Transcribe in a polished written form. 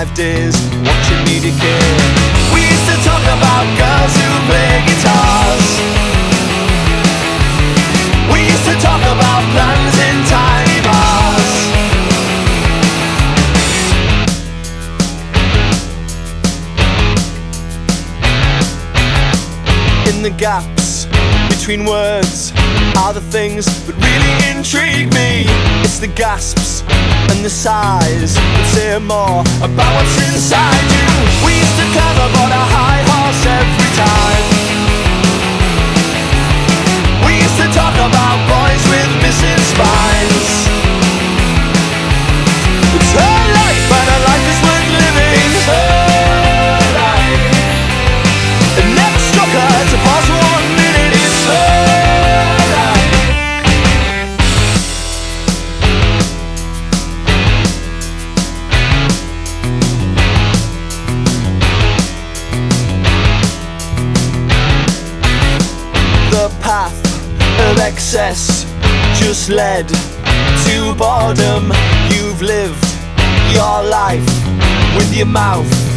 left is watching me decay. We used to talk about girls who play guitars. We used to talk about plans in tiny bars. In the gaps between words are the things that really intrigue me. It's the gasps and the sighs that say more about what's inside you. We used to climb aboard a high horse every time. We used to talk about boys with missing spines. It's her life and her life is worth living. It's her life. It never struck her to pause 1 minute. It's her life. The path of excess just led to boredom. You've lived your life with your mouth